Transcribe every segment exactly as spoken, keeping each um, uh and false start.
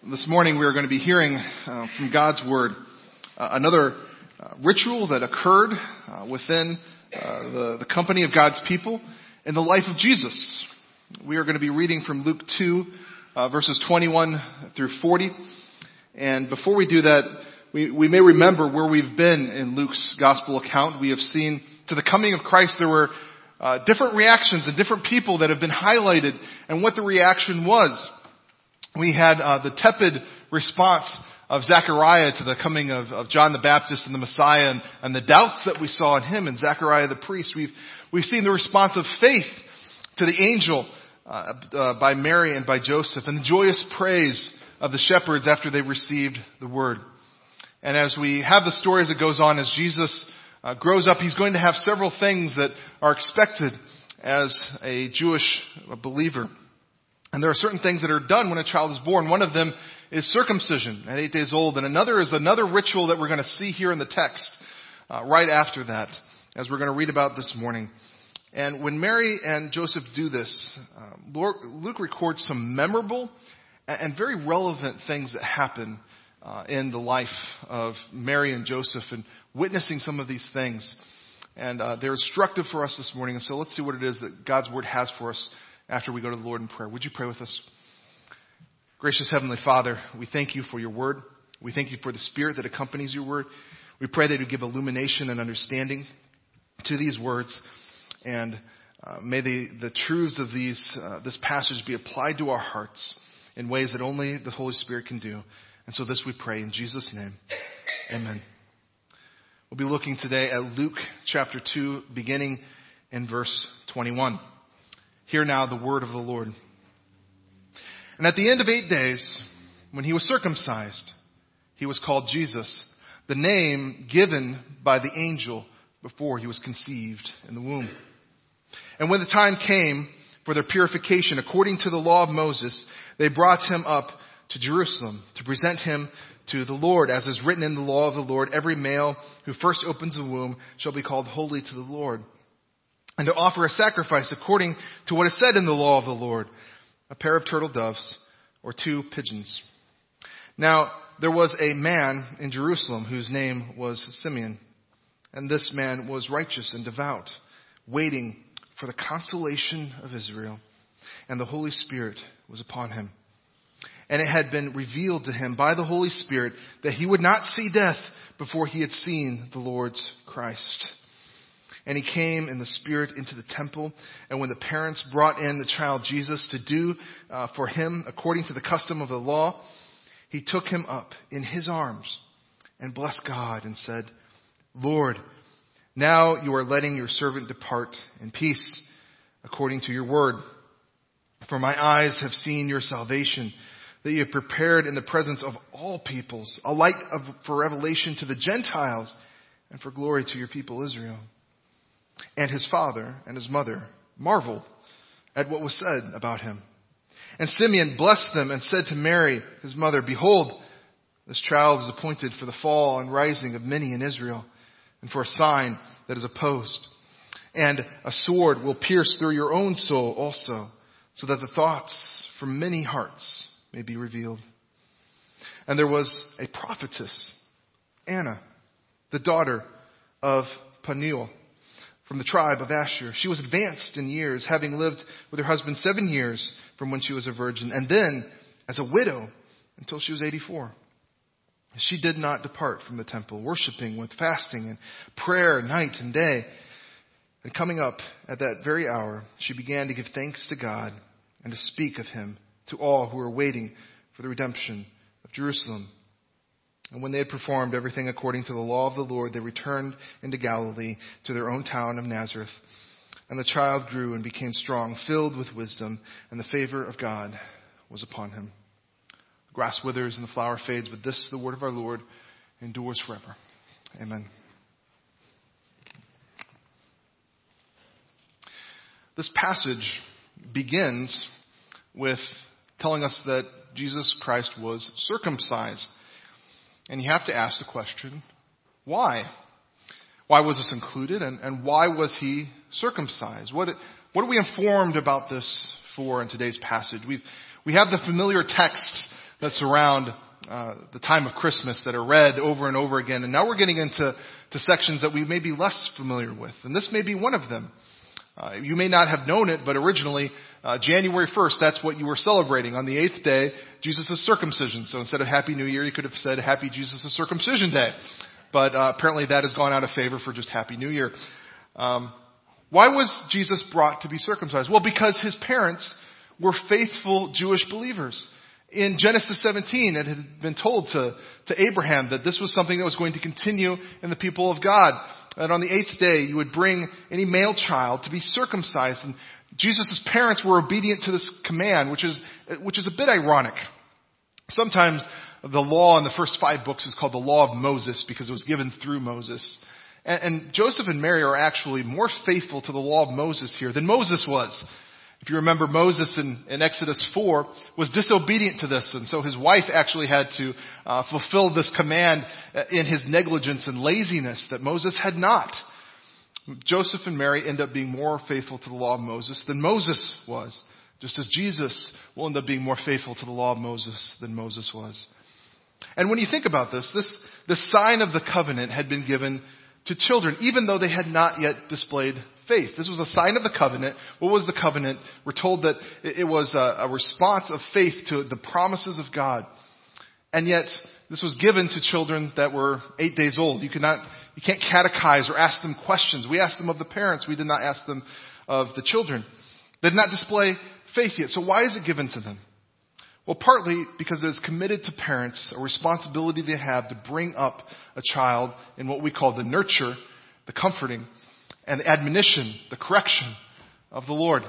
This morning we are going to be hearing uh, from God's Word uh, another uh, ritual that occurred uh, within uh, the, the company of God's people in the life of Jesus. We are going to be reading from Luke two, uh, verses twenty-one through forty. And before we do that, we, we may remember where we've been in Luke's gospel account. We have seen to the coming of Christ there were uh, different reactions and different people that have been highlighted and what the reaction was. We had uh, the tepid response of Zechariah to the coming of, of John the Baptist and the Messiah, and, and the doubts that we saw in him and Zechariah the priest. We've we've seen the response of faith to the angel uh, uh, by Mary and by Joseph, and the joyous praise of the shepherds after they received the word. And as we have the story as it goes on, as Jesus uh, grows up, he's going to have several things that are expected as a Jewish believer. And there are certain things that are done when a child is born. One of them is circumcision at eight days old. And another is another ritual that we're going to see here in the text uh, right after that, as we're going to read about this morning. And when Mary and Joseph do this, uh, Luke records some memorable and very relevant things that happen uh, in the life of Mary and Joseph, and witnessing some of these things. And uh, they're instructive for us this morning. And so let's see what it is that God's Word has for us after we go to the Lord in prayer. Would you pray with us? Gracious Heavenly Father, we thank you for your word. We thank you for the Spirit that accompanies your word. We pray that you give illumination and understanding to these words. And uh, may the, the truths of these uh, this passage be applied to our hearts in ways that only the Holy Spirit can do. And so this we pray in Jesus' name. Amen. We'll be looking today at Luke chapter two, beginning in verse twenty-one. Hear now the word of the Lord. And at the end of eight days, when he was circumcised, he was called Jesus, the name given by the angel before he was conceived in the womb. And when the time came for their purification, according to the law of Moses, they brought him up to Jerusalem to present him to the Lord. As is written in the law of the Lord, every male who first opens the womb shall be called holy to the Lord. And to offer a sacrifice according to what is said in the law of the Lord, a pair of turtle doves or two pigeons. Now, there was a man in Jerusalem whose name was Simeon. And this man was righteous and devout, waiting for the consolation of Israel. And the Holy Spirit was upon him. And it had been revealed to him by the Holy Spirit that he would not see death before he had seen the Lord's Christ. And he came in the Spirit into the temple. And when the parents brought in the child Jesus to do uh, for him according to the custom of the law, he took him up in his arms and blessed God and said, Lord, now you are letting your servant depart in peace according to your word. For my eyes have seen your salvation, that you have prepared in the presence of all peoples, a light of, for revelation to the Gentiles and for glory to your people Israel. And his father and his mother marveled at what was said about him. And Simeon blessed them and said to Mary, his mother, Behold, this child is appointed for the fall and rising of many in Israel, and for a sign that is opposed. And a sword will pierce through your own soul also, so that the thoughts from many hearts may be revealed. And there was a prophetess, Anna, the daughter of Penuel, from the tribe of Asher. She was advanced in years, having lived with her husband seven years from when she was a virgin, and then as a widow until she was eighty-four. She did not depart from the temple, worshiping with fasting and prayer night and day. And coming up at that very hour, she began to give thanks to God and to speak of him to all who were waiting for the redemption of Jerusalem. And when they had performed everything according to the law of the Lord, they returned into Galilee to their own town of Nazareth. And the child grew and became strong, filled with wisdom, and the favor of God was upon him. The grass withers and the flower fades, but this, the word of our Lord, endures forever. Amen. This passage begins with telling us that Jesus Christ was circumcised. And you have to ask the question, why? Why was this included? And, and why was he circumcised? What, what are we informed about this for in today's passage? We've, we have the familiar texts that surround uh, the time of Christmas that are read over and over again. And now we're getting into to sections that we may be less familiar with. And this may be one of them. Uh, you may not have known it, but originally, uh, January first, that's what you were celebrating. On the eighth day, Jesus' circumcision. So instead of Happy New Year, you could have said Happy Jesus' Circumcision Day. But uh, apparently that has gone out of favor for just Happy New Year. Um, why was Jesus brought to be circumcised? Well, because his parents were faithful Jewish believers. In Genesis seventeen, it had been told to, to Abraham that this was something that was going to continue in the people of God. That on the eighth day, you would bring any male child to be circumcised. And Jesus' parents were obedient to this command, which is, which is a bit ironic. Sometimes the law in the first five books is called the Law of Moses because it was given through Moses. And, and Joseph and Mary are actually more faithful to the law of Moses here than Moses was. If you remember, Moses in, in Exodus four was disobedient to this, and so his wife actually had to uh, fulfill this command in his negligence and laziness that Moses had not. Joseph and Mary end up being more faithful to the law of Moses than Moses was, just as Jesus will end up being more faithful to the law of Moses than Moses was. And when you think about this, this, this sign of the covenant had been given to children, even though they had not yet displayed faith. This was a sign of the covenant. What was the covenant? We're told that it was a, a response of faith to the promises of God. And yet, this was given to children that were eight days old. You cannot, you can't catechize or ask them questions. We asked them of the parents. We did not ask them of the children. They did not display faith yet. So why is it given to them? Well, partly because it is committed to parents, a responsibility they have to bring up a child in what we call the nurture, the comforting, and the admonition, the correction of the Lord.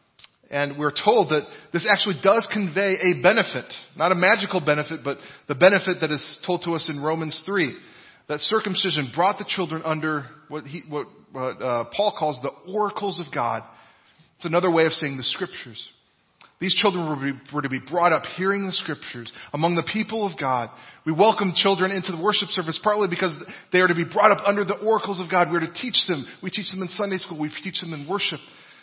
And we're told that this actually does convey a benefit, not a magical benefit, but the benefit that is told to us in Romans three. That circumcision brought the children under what, he, what, what uh, Paul calls the oracles of God. It's another way of saying the scriptures. These children were to, be, were to be brought up hearing the scriptures among the people of God. We welcome children into the worship service partly because they are to be brought up under the oracles of God. We're to teach them. We teach them in Sunday school. We teach them in worship.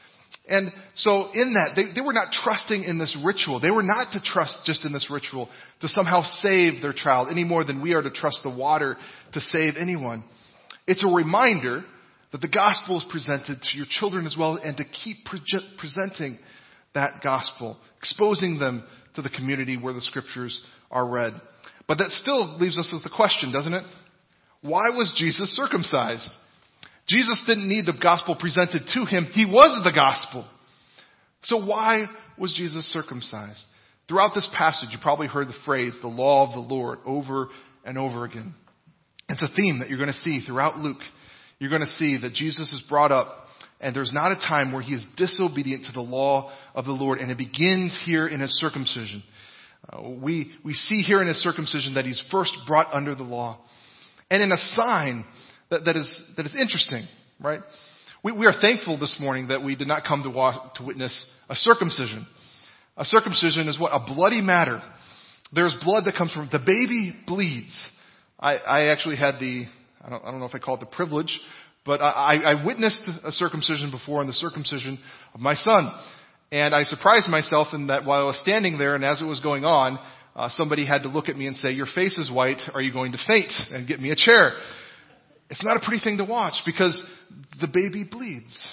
And so in that, they, they were not trusting in this ritual. They were not to trust just in this ritual to somehow save their child any more than we are to trust the water to save anyone. It's a reminder that the gospel is presented to your children as well and to keep pre- presenting that gospel, exposing them to the community where the scriptures are read. But that still leaves us with the question, doesn't it? Why was Jesus circumcised? Jesus didn't need the gospel presented to him. He was the gospel. So why was Jesus circumcised? Throughout this passage, you probably heard the phrase, the law of the Lord, over and over again. It's a theme that you're going to see throughout Luke. You're going to see that Jesus is brought up, and there's not a time where he is disobedient to the law of the Lord. And it begins here in his circumcision. Uh, we, we see here in his circumcision that he's first brought under the law. And in a sign that, that is, that is interesting, right? We, we are thankful this morning that we did not come to, walk, to witness a circumcision. A circumcision is what? A bloody matter. There's blood that comes from, the baby bleeds. I, I actually had the, I don't, I don't know if I call it the privilege, but I, I witnessed a circumcision before, in the circumcision of my son. And I surprised myself in that while I was standing there and as it was going on, uh, somebody had to look at me and say, "Your face is white. Are you going to faint?" and get me a chair. It's not a pretty thing to watch because the baby bleeds.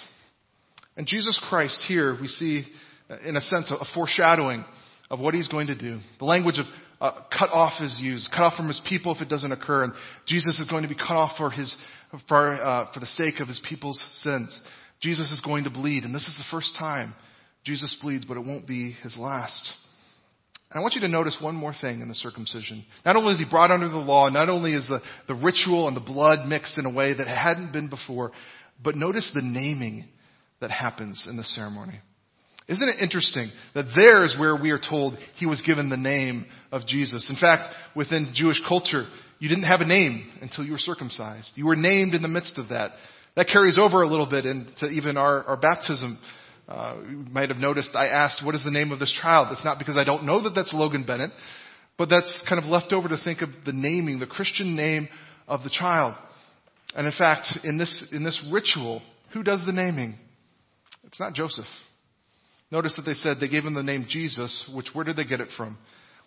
And Jesus Christ here, we see in a sense a foreshadowing of what he's going to do. The language of uh, cut off is used. Cut off from his people if it doesn't occur. And Jesus is going to be cut off for his For, uh, for the sake of his people's sins. Jesus is going to bleed, and this is the first time Jesus bleeds, but it won't be his last. And I want you to notice one more thing in the circumcision. Not only is he brought under the law, not only is the, the ritual and the blood mixed in a way that hadn't been before, but notice the naming that happens in the ceremony. Isn't it interesting that there is where we are told he was given the name of Jesus? In fact, within Jewish culture, you didn't have a name until you were circumcised. You were named in the midst of that. That carries over a little bit into even our, our baptism. Uh, you might have noticed I asked, what is the name of this child? It's not because I don't know that that's Logan Bennett, but that's kind of left over to think of the naming, the Christian name of the child. And in fact, in this, in this ritual, who does the naming? It's not Joseph. Notice that they said they gave him the name Jesus, which where did they get it from?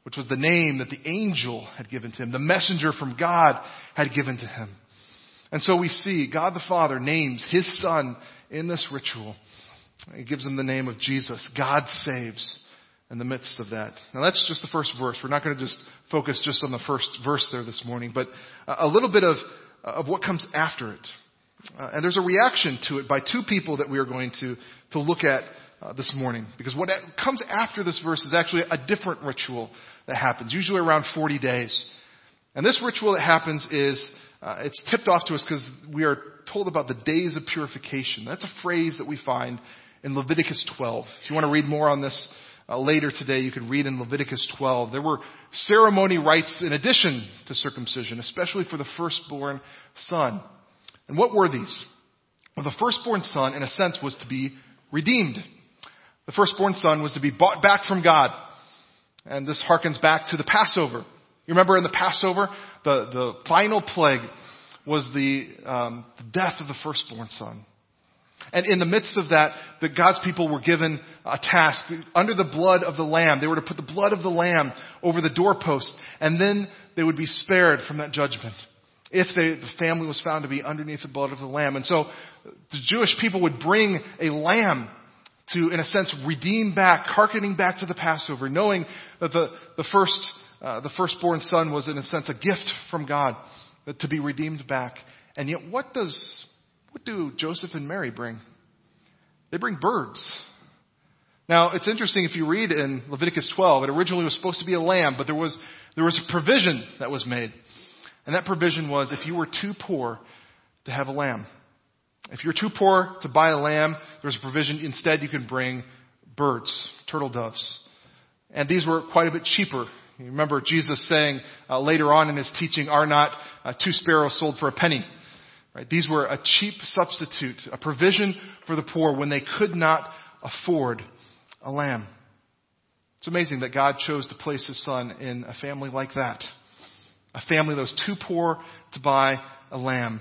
which was the name that the angel had given to him, the messenger from God had given to him. And so we see God the Father names his Son in this ritual. He gives him the name of Jesus. God saves in the midst of that. Now that's just the first verse. We're not going to just focus just on the first verse there this morning, but a little bit of, of what comes after it. Uh, and there's a reaction to it by two people that we are going to, to look at uh, this morning. Because what comes after this verse is actually a different ritual that happens, usually around forty days. And this ritual that happens is, uh, it's tipped off to us because we are told about the days of purification. That's a phrase that we find in Leviticus twelve. If you want to read more on this uh, later today, you can read in Leviticus twelve. There were ceremony rites in addition to circumcision, especially for the firstborn son. And what were these? Well, the firstborn son, in a sense, was to be redeemed. The firstborn son was to be bought back from God. And this harkens back to the Passover. You remember in the Passover, the, the final plague was the, um, the death of the firstborn son. And in the midst of that, the God's people were given a task. Under the blood of the lamb, they were to put the blood of the lamb over the doorpost, and then they would be spared from that judgment if they, the family was found to be underneath the blood of the lamb. And so the Jewish people would bring a lamb to, in a sense, redeem back, hearkening back to the Passover, knowing that the, the first, uh, the firstborn son was, in a sense, a gift from God, that to be redeemed back. And yet, what does, what do Joseph and Mary bring? They bring birds. Now, it's interesting if you read in Leviticus twelve, it originally was supposed to be a lamb, but there was, there was a provision that was made. And that provision was if you were too poor to have a lamb. If you're too poor to buy a lamb, there's a provision. Instead, you can bring birds, turtle doves. And these were quite a bit cheaper. You remember Jesus saying uh, later on in his teaching, are not uh, two sparrows sold for a penny? Right? These were a cheap substitute, a provision for the poor when they could not afford a lamb. It's amazing that God chose to place his son in a family like that. A family that was too poor to buy a lamb.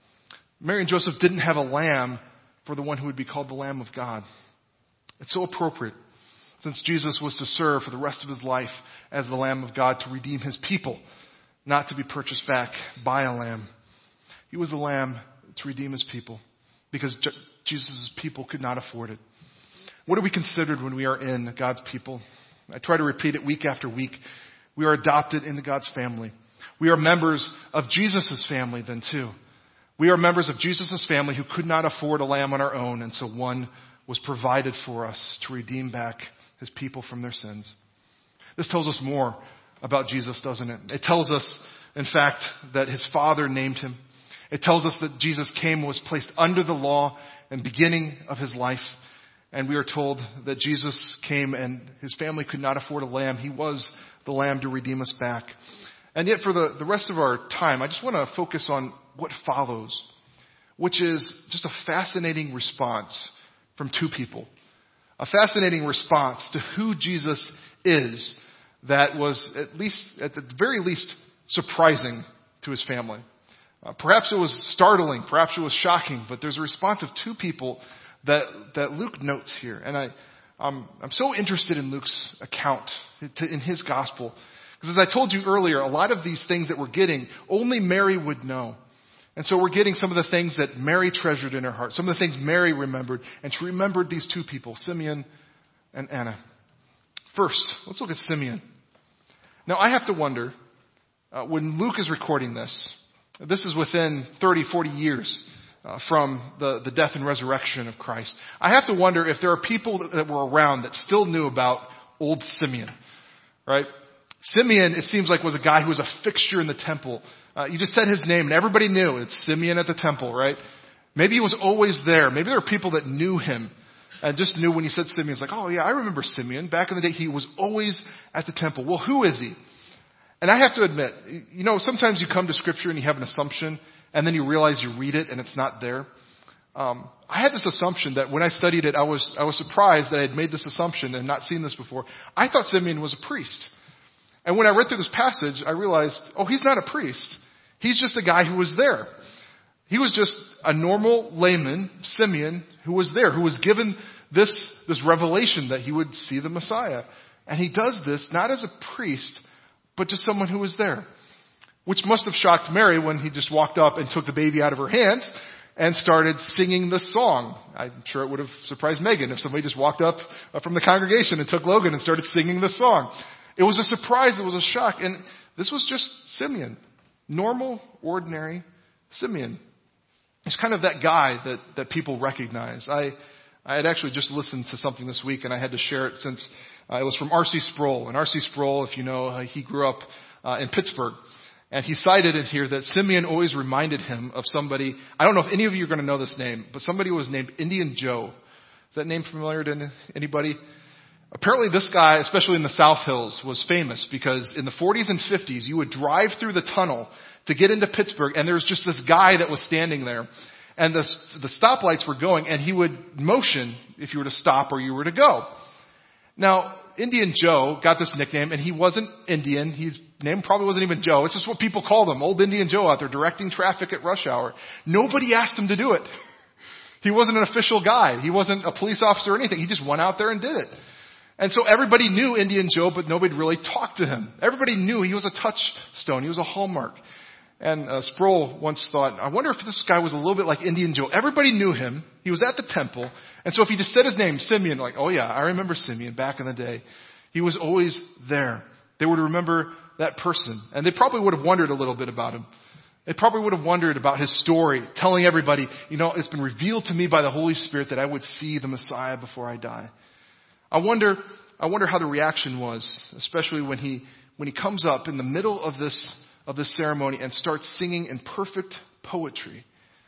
Mary and Joseph didn't have a lamb for the one who would be called the Lamb of God. It's so appropriate, since Jesus was to serve for the rest of his life as the Lamb of God to redeem his people, not to be purchased back by a lamb. He was the lamb to redeem his people because Jesus' people could not afford it. What are we considered when we are in God's people? I try to repeat it week after week. We are adopted into God's family. We are members of Jesus' family then too. We are members of Jesus' family who could not afford a lamb on our own, and so one was provided for us to redeem back his people from their sins. This tells us more about Jesus, doesn't it? It tells us, in fact, that his Father named him. It tells us that Jesus came and was placed under the law in the beginning of his life. And we are told that Jesus came and his family could not afford a lamb. He was the lamb to redeem us back. And yet for the, the rest of our time, I just want to focus on what follows, which is just a fascinating response from two people. A fascinating response to who Jesus is that was at least, at the very least, surprising to his family. Uh, perhaps it was startling, perhaps it was shocking, but there's a response of two people that, that Luke notes here. And I, um, I'm so interested in Luke's account, to, in his gospel. Because as I told you earlier, a lot of these things that we're getting, only Mary would know. And so we're getting some of the things that Mary treasured in her heart, some of the things Mary remembered, and she remembered these two people, Simeon and Anna. First, let's look at Simeon. Now I have to wonder, uh, when Luke is recording this, this is within thirty, forty years uh, from the, the death and resurrection of Christ. I have to wonder if there are people that, that were around that still knew about old Simeon, right? Simeon, it seems like, was a guy who was a fixture in the temple. Uh, you just said his name and everybody knew it's Simeon at the temple, right? Maybe he was always there. Maybe there were people that knew him and just knew when he said Simeon, it's like, oh yeah, I remember Simeon. Back in the day, he was always at the temple. Well, who is he? And I have to admit, you know, sometimes you come to Scripture and you have an assumption and then you realize you read it and it's not there. Um, I had this assumption that when I studied it, I was, I was surprised that I had made this assumption and not seen this before. I thought Simeon was a priest. And when I read through this passage, I realized, oh, he's not a priest. He's just a guy who was there. He was just a normal layman, Simeon, who was there, who was given this, this revelation that he would see the Messiah. And he does this not as a priest, but just someone who was there. Which must have shocked Mary when he just walked up and took the baby out of her hands and started singing this song. I'm sure it would have surprised Megan if somebody just walked up from the congregation and took Logan and started singing this song. It was a surprise. It was a shock. And this was just Simeon. Normal, ordinary Simeon. He's kind of that guy that, that people recognize. I, I had actually just listened to something this week and I had to share it since uh, it was from R C Sproul. And R C Sproul, if you know, uh, he grew up uh, in Pittsburgh. And he cited in here that Simeon always reminded him of somebody. I don't know if any of you are going to know this name, but somebody was named Indian Joe. Is that name familiar to anybody? Apparently this guy, especially in the South Hills, was famous because in the forties and fifties, you would drive through the tunnel to get into Pittsburgh, and there was just this guy that was standing there. And the, the stoplights were going, and he would motion if you were to stop or you were to go. Now, Indian Joe got this nickname, and he wasn't Indian. His name probably wasn't even Joe. It's just what people called him, Old Indian Joe out there directing traffic at rush hour. Nobody asked him to do it. He wasn't an official guy. He wasn't a police officer or anything. He just went out there and did it. And so everybody knew Indian Joe, but nobody really talked to him. Everybody knew he was a touchstone. He was a hallmark. And uh, Sproul once thought, I wonder if this guy was a little bit like Indian Joe. Everybody knew him. He was at the temple. And so if he just said his name, Simeon, like, oh yeah, I remember Simeon back in the day. He was always there. They would remember that person. And they probably would have wondered a little bit about him. They probably would have wondered about his story, telling everybody, you know, it's been revealed to me by the Holy Spirit that I would see the Messiah before I die. I wonder, I wonder how the reaction was, especially when he, when he comes up in the middle of this, of this ceremony and starts singing in perfect poetry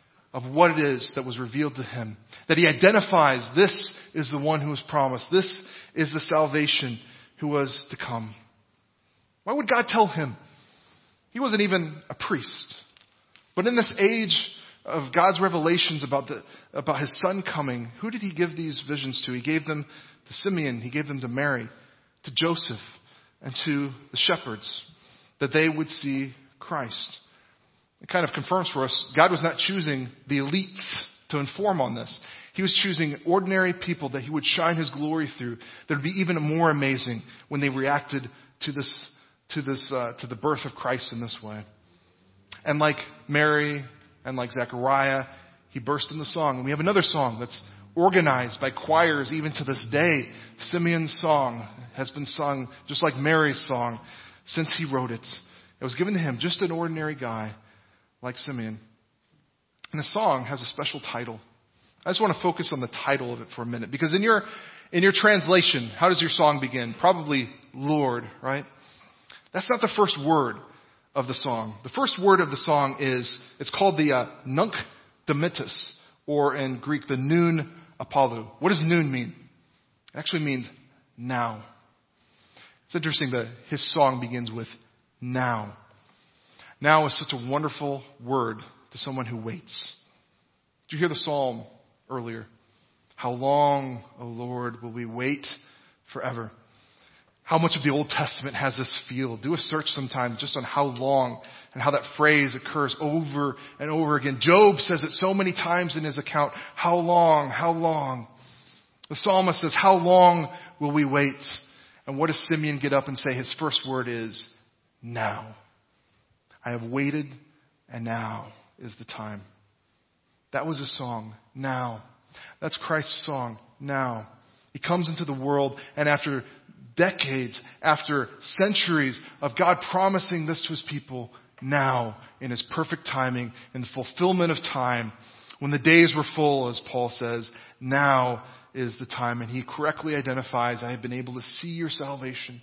of what it is that was revealed to him. That he identifies this is the one who was promised. This is the salvation who was to come. Why would God tell him? He wasn't even a priest. But in this age of God's revelations about the, about his son coming, who did he give these visions to? He gave them to Simeon. He gave them to Mary, to Joseph, and to the shepherds, that they would see Christ. It kind of confirms for us, God was not choosing the elites to inform on this. He was choosing ordinary people that he would shine his glory through, that would be even more amazing when they reacted to this, to this, uh, to the birth of Christ in this way. And like Mary and like Zechariah, he burst into song. And we have another song that's organized by choirs even to this day. Simeon's song has been sung just like Mary's song since he wrote it. It was given to him, just an ordinary guy like Simeon. And the song has a special title. I just want to focus on the title of it for a minute, because in your in your translation, how does your song begin? Probably Lord, right? That's not the first word of the song. The first word of the song is, it's called the uh, Nunc Dimittis, or in Greek, the Nun Apollo. What does Nun mean? It actually means now. It's interesting that his song begins with now. Now is such a wonderful word to someone who waits. Did you hear the psalm earlier? How long, O Lord, will we wait forever? How much of the Old Testament has this feel? Do a search sometime just on how long and how that phrase occurs over and over again. Job says it so many times in his account. How long? How long? The psalmist says, how long will we wait? And what does Simeon get up and say? His first word is, now. I have waited, and now is the time. That was his song, now. That's Christ's song, now. He comes into the world, and after decades, after centuries of God promising this to his people, now, in his perfect timing, in the fulfillment of time, when the days were full, as Paul says, now is the time. And he correctly identifies, I have been able to see your salvation.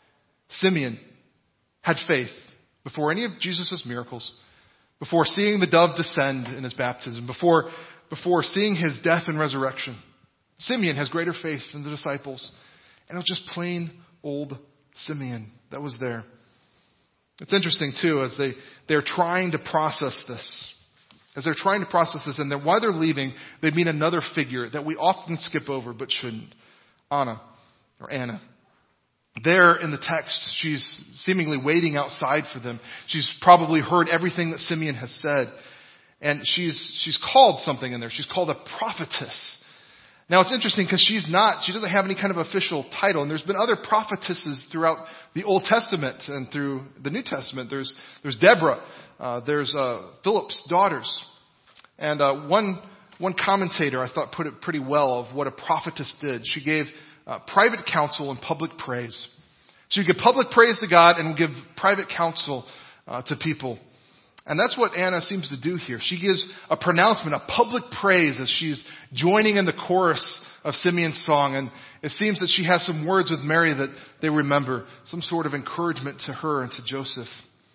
Simeon had faith before any of Jesus' miracles, before seeing the dove descend in his baptism, before, before seeing his death and resurrection. Simeon has greater faith than the disciples. And it was just plain old Simeon that was there. It's interesting too, as they, they're trying to process this. As they're trying to process this, and then while they're leaving, they meet another figure that we often skip over but shouldn't. Anna, or Anna. There in the text, she's seemingly waiting outside for them. She's probably heard everything that Simeon has said. And she's, she's called something in there. She's called a prophetess. Now it's interesting because she's not, she doesn't have any kind of official title. And there's been other prophetesses throughout the Old Testament and through the New Testament. There's, there's Deborah. Uh, there's, uh, Philip's daughters. And, uh, one, one commentator I thought put it pretty well of what a prophetess did. She gave, uh, private counsel and public praise. She would give public praise to God and give private counsel, uh, to people. And that's what Anna seems to do here. She gives a pronouncement, a public praise as she's joining in the chorus of Simeon's song. And it seems that she has some words with Mary that they remember, some sort of encouragement to her and to Joseph.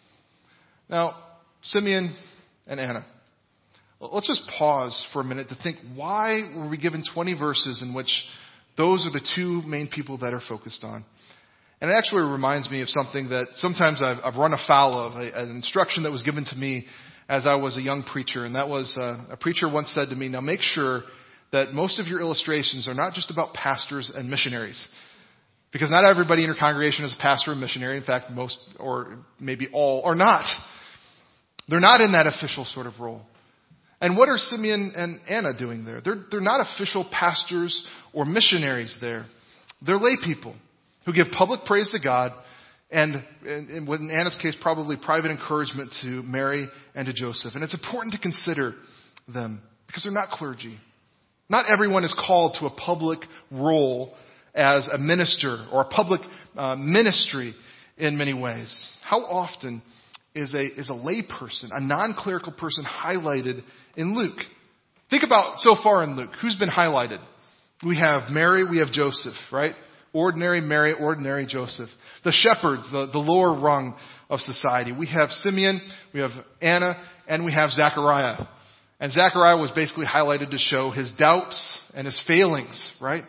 Now, Simeon and Anna. Let's just pause for a minute to think, why were we given twenty verses in which those are the two main people that are focused on? And it actually reminds me of something that sometimes I've, I've run afoul of, a, an instruction that was given to me as I was a young preacher. And that was, uh, a preacher once said to me, now make sure that most of your illustrations are not just about pastors and missionaries. Because not everybody in your congregation is a pastor or missionary. In fact, most, or maybe all, are not. They're not in that official sort of role. And what are Simeon and Anna doing there? They're, they're not official pastors or missionaries there. They're lay people who give public praise to God and, and, and in Anna's case, probably private encouragement to Mary and to Joseph. And it's important to consider them because they're not clergy. Not everyone is called to a public role as a minister or a public uh, ministry in many ways. How often is a, is a lay person, a non-clerical person highlighted in Luke? Think about so far in Luke, who's been highlighted? We have Mary, we have Joseph, right? Ordinary Mary, ordinary Joseph. The shepherds, the, the lower rung of society. We have Simeon, we have Anna, and we have Zechariah. And Zechariah was basically highlighted to show his doubts and his failings, right?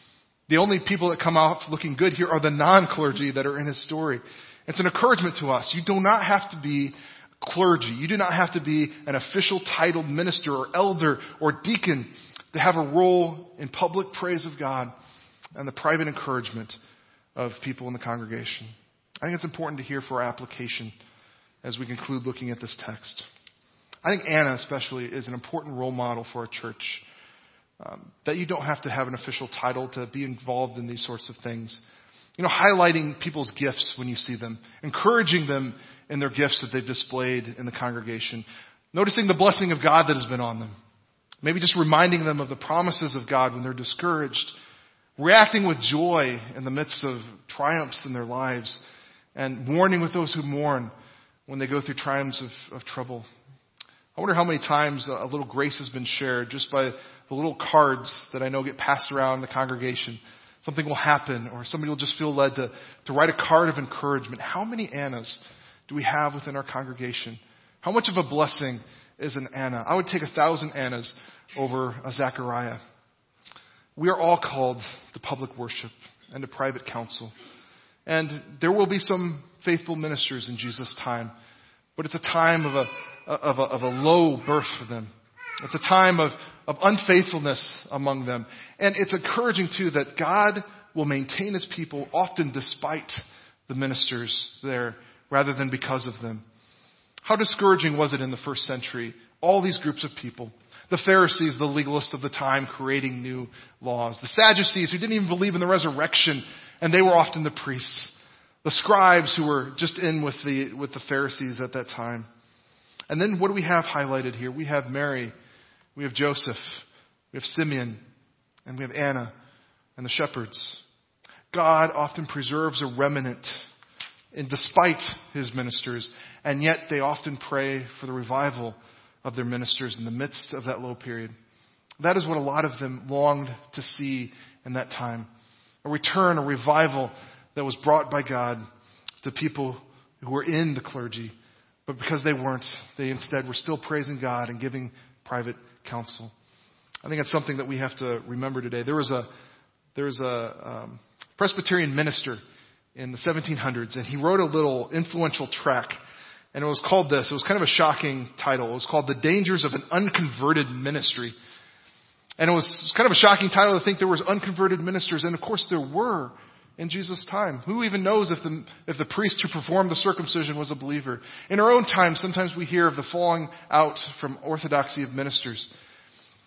The only people that come out looking good here are the non-clergy that are in his story. It's an encouragement to us. You do not have to be clergy. You do not have to be an official titled minister or elder or deacon to have a role in public praise of God and the private encouragement of people in the congregation. I think it's important to hear for our application as we conclude looking at this text. I think Anna especially is an important role model for a church. Um, that you don't have to have an official title to be involved in these sorts of things. You know, highlighting people's gifts when you see them. Encouraging them in their gifts that they've displayed in the congregation. Noticing the blessing of God that has been on them. Maybe just reminding them of the promises of God when they're discouraged. Reacting with joy in the midst of triumphs in their lives. And mourning with those who mourn when they go through times of, of trouble. I wonder how many times a little grace has been shared just by the little cards that I know get passed around the congregation. Something will happen or somebody will just feel led to, to write a card of encouragement. How many Annas do we have within our congregation? How much of a blessing is an Anna? I would take a thousand Annas over a Zechariah. We are all called to public worship and to private counsel. And there will be some faithful ministers in Jesus' time. But it's a time of a, of a, of a low birth for them. It's a time of, of unfaithfulness among them. And it's encouraging too that God will maintain his people often despite the ministers there rather than because of them. How discouraging was it in the first century? All these groups of people. The Pharisees, the legalists of the time, creating new laws. The Sadducees, who didn't even believe in the resurrection, and they were often the priests. The scribes, who were just in with the with the Pharisees at that time. And then what do we have highlighted here? We have Mary, we have Joseph, we have Simeon, and we have Anna, and the shepherds. God often preserves a remnant in despite his ministers, and yet they often pray for the revival of their ministers in the midst of that low period. That is what a lot of them longed to see in that time. A return, a revival that was brought by God to people who were in the clergy. But because they weren't, they instead were still praising God and giving private counsel. I think it's something that we have to remember today. There was a, there was a um, Presbyterian minister in the seventeen hundreds, and he wrote a little influential tract. And it was called this. It was kind of a shocking title. It was called The Dangers of an Unconverted Ministry. And it was kind of a shocking title to think there was unconverted ministers. And of course there were in Jesus' time. Who even knows if the, if the priest who performed the circumcision was a believer? In our own time, sometimes we hear of the falling out from orthodoxy of ministers.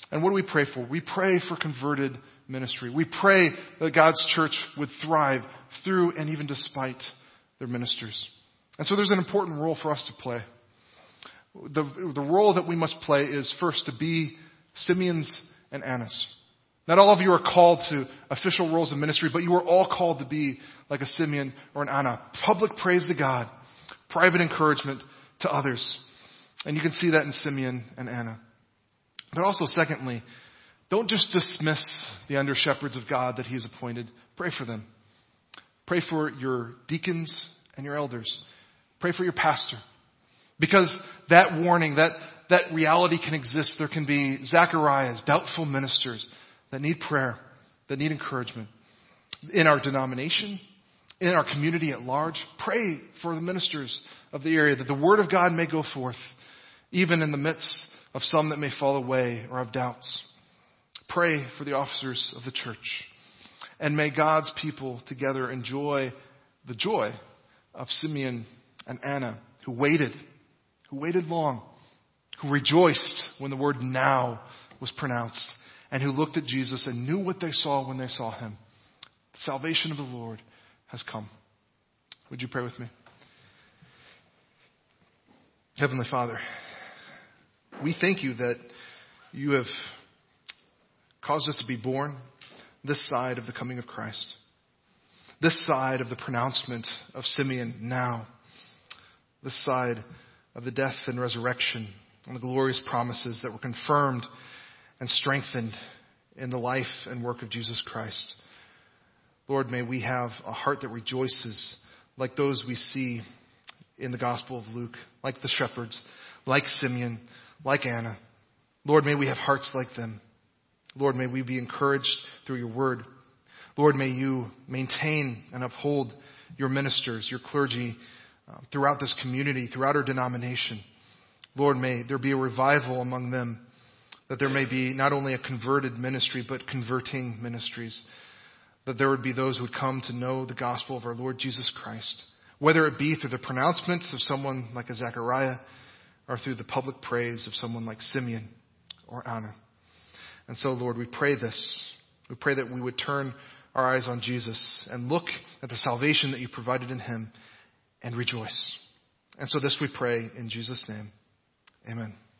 And what do we pray for? We pray for converted ministry. We pray that God's church would thrive through and even despite their ministers. And so there's an important role for us to play. The, the role that we must play is first to be Simeons and Annas. Not all of you are called to official roles of ministry, but you are all called to be like a Simeon or an Anna. Public praise to God, private encouragement to others. And you can see that in Simeon and Anna. But also, secondly, don't just dismiss the under shepherds of God that he has appointed. Pray for them. Pray for your deacons and your elders. Pray for your pastor. Because that warning, that, that reality can exist. There can be Zacharias, doubtful ministers that need prayer, that need encouragement. In our denomination, in our community at large, pray for the ministers of the area that the word of God may go forth, even in the midst of some that may fall away or have doubts. Pray for the officers of the church. And may God's people together enjoy the joy of Simeon and Anna, who waited, who waited long, who rejoiced when the word now was pronounced, and who looked at Jesus and knew what they saw when they saw him. The salvation of the Lord has come. Would you pray with me? Heavenly Father, we thank you that you have caused us to be born this side of the coming of Christ, this side of the pronouncement of Simeon now, this side of the death and resurrection and the glorious promises that were confirmed and strengthened in the life and work of Jesus Christ. Lord, may we have a heart that rejoices like those we see in the Gospel of Luke, like the shepherds, like Simeon, like Anna. Lord, may we have hearts like them. Lord, may we be encouraged through your word. Lord, may you maintain and uphold your ministers, your clergy uh, throughout this community, throughout our denomination. Lord, may there be a revival among them, that there may be not only a converted ministry, but converting ministries, that there would be those who would come to know the gospel of our Lord Jesus Christ, whether it be through the pronouncements of someone like a Zechariah or through the public praise of someone like Simeon or Anna. And so, Lord, we pray this. We pray that we would turn our eyes on Jesus and look at the salvation that you provided in him and rejoice. And so this we pray in Jesus' name. Amen.